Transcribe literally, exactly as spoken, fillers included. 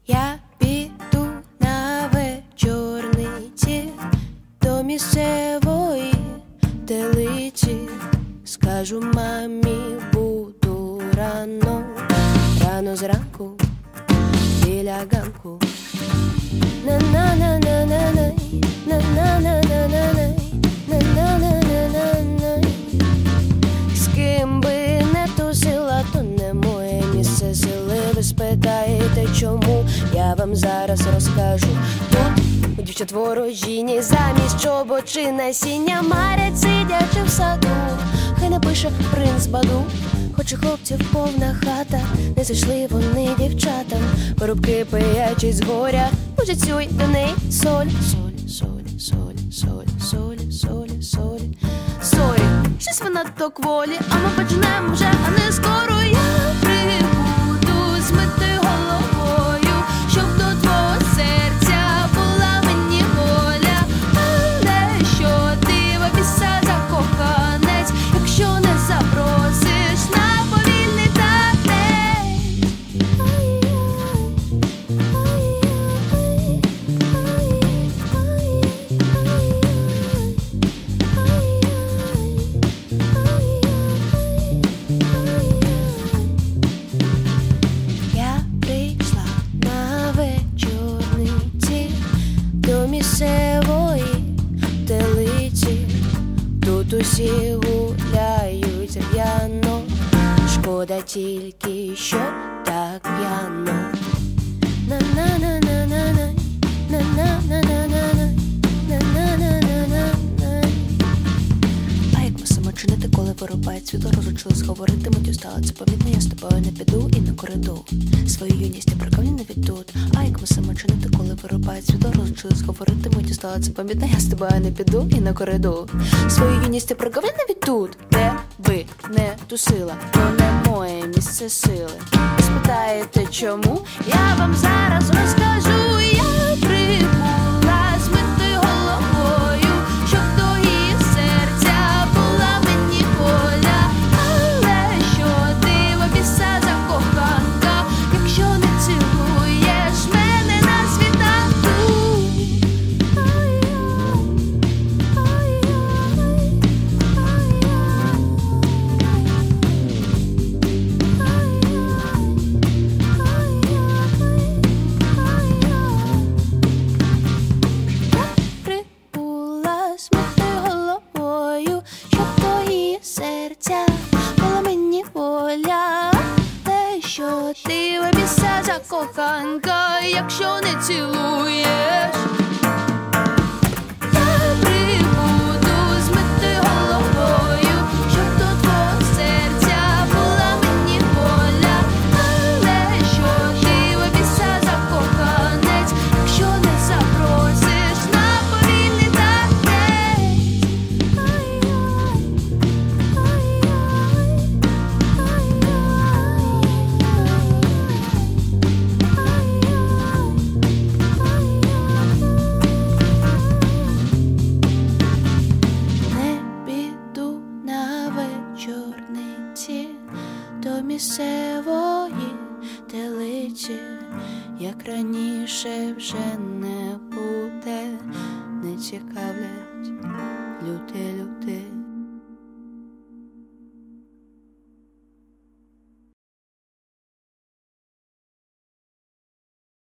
Я піду на вечорниці до місцевої телиці. Скажу мамі, буду рано, рано зранку біля ганку. На-на-на-на-на-най, на-на-на-на-на-най, на-на-на-на-на-най. З ким би не тусила, то не моє місце сили. Ви спитаєте, чому? Я вам зараз розкажу. Тут у дівчат ворожіні замість чобот чи насіння марять, сидячи в саду. Хай напише принц Баду. Хоч і хлопців повна хата, не зайшли вони дівчатам. Порубки пиячі з горя, може цюй до неї соль. Соль, соль, соль, соль, соль, соль, соль, соль. Щось вона то кволі, а ми почнемо вже, а не скоро. Я прибуду змити головою, щоб до твого серця була мені воля. Але що ти в біса закоханець, якщо не запросиш на повільний танець. Я прийшла на вечорниці до місцевої телиці. Тут усі гуляють п'яно, шкода тільки, що так п'яно. На-на-на-на-на-най, на-на-на-на-на-най, на-на-на-на-на-най. А як ви саме чините, коли вирубають світло, розучились говорити, миттю стало це помітно, я з тобою не піду і не коридор. Свою юність я прикавні не відтут. А як ви саме чините, коли вирубають світло, розучились говорити, миттю стало це помітно, я з тобою не піду і не коридор. Свою юність я прикавні не відтут. Де ви не тусила, то не моє місце сили. Ви спитаєте, чому? Я вам зараз розкажу. Я прибула змити головою, щоб до її серця була мені воля. Але що ти в біса закоханка, якщо не цілуєш мене на світанку. Прибула змити головою, щоб твої серця була мені воля. Те, що ти в біса закоханка, якщо не цілуєш. Я прибуду змити головою, щоб до твого серця була мені воля. Але що ти в біса закоханець, якщо не запросиш на повільний танець. Не піду на вечорниці до місцевої телиці. Як раніше вже не буде, не цікавлять люди, люди.